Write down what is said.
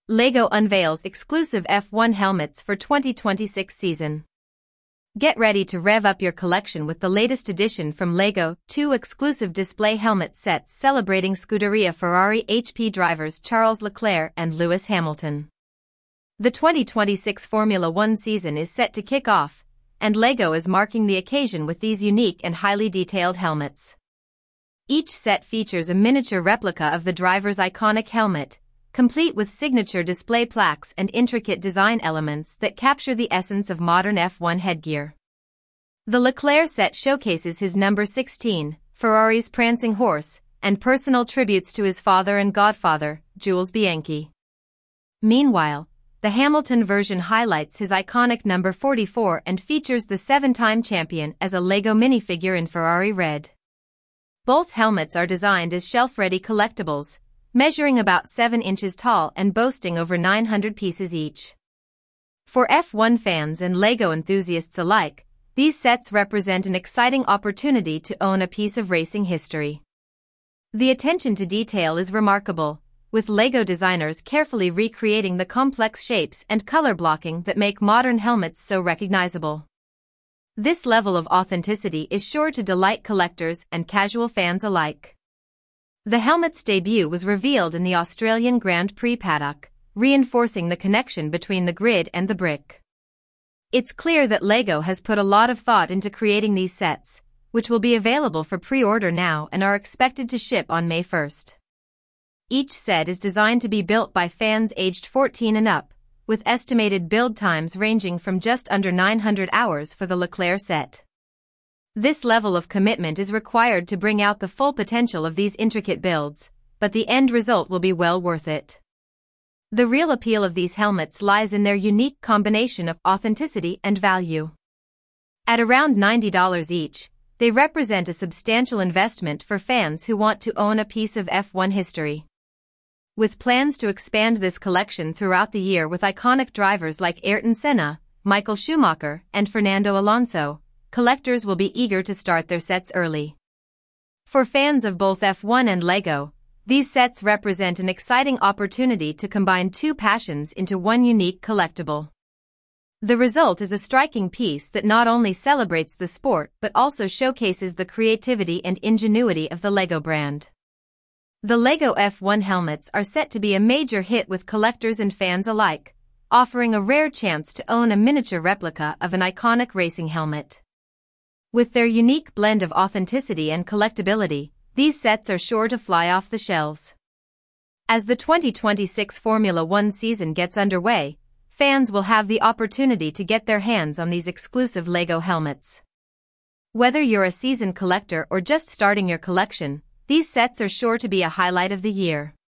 LEGO unveils exclusive F1 helmets for 2026 season. Get ready to rev up your collection with the latest addition from LEGO, 2 exclusive display helmet sets celebrating Scuderia Ferrari HP drivers Charles Leclerc and Lewis Hamilton. The 2026 Formula One season is set to kick off, and LEGO is marking the occasion with these unique and highly detailed helmets. Each set features a miniature replica of the driver's iconic helmet, complete with signature display plaques and intricate design elements that capture the essence of modern F1 headgear. The Leclerc set showcases his number 16, Ferrari's prancing horse, and personal tributes to his father and godfather, Jules Bianchi. Meanwhile, the Hamilton version highlights his iconic number 44 and features the 7-time champion as a LEGO minifigure in Ferrari red. Both helmets are designed as shelf-ready collectibles, measuring about 7 inches tall and boasting over 900 pieces each. For F1 fans and LEGO enthusiasts alike, these sets represent an exciting opportunity to own a piece of racing history. The attention to detail is remarkable, with LEGO designers carefully recreating the complex shapes and color blocking that make modern helmets so recognizable. This level of authenticity is sure to delight collectors and casual fans alike. The helmet's debut was revealed in the Australian Grand Prix paddock, reinforcing the connection between the grid and the brick. It's clear that LEGO has put a lot of thought into creating these sets, which will be available for pre-order now and are expected to ship on May 1st. Each set is designed to be built by fans aged 14 and up, with estimated build times ranging from just under 900 hours for the Leclerc set. This level of commitment is required to bring out the full potential of these intricate builds, but the end result will be well worth it. The real appeal of these helmets lies in their unique combination of authenticity and value. At around $90 each, they represent a substantial investment for fans who want to own a piece of F1 history. With plans to expand this collection throughout the year with iconic drivers like Ayrton Senna, Michael Schumacher, and Fernando Alonso, collectors will be eager to start their sets early. For fans of both F1 and LEGO, these sets represent an exciting opportunity to combine two passions into one unique collectible. The result is a striking piece that not only celebrates the sport but also showcases the creativity and ingenuity of the LEGO brand. The LEGO F1 helmets are set to be a major hit with collectors and fans alike, offering a rare chance to own a miniature replica of an iconic racing helmet. With their unique blend of authenticity and collectability, these sets are sure to fly off the shelves. As the 2026 Formula One season gets underway, fans will have the opportunity to get their hands on these exclusive LEGO helmets. Whether you're a seasoned collector or just starting your collection, these sets are sure to be a highlight of the year.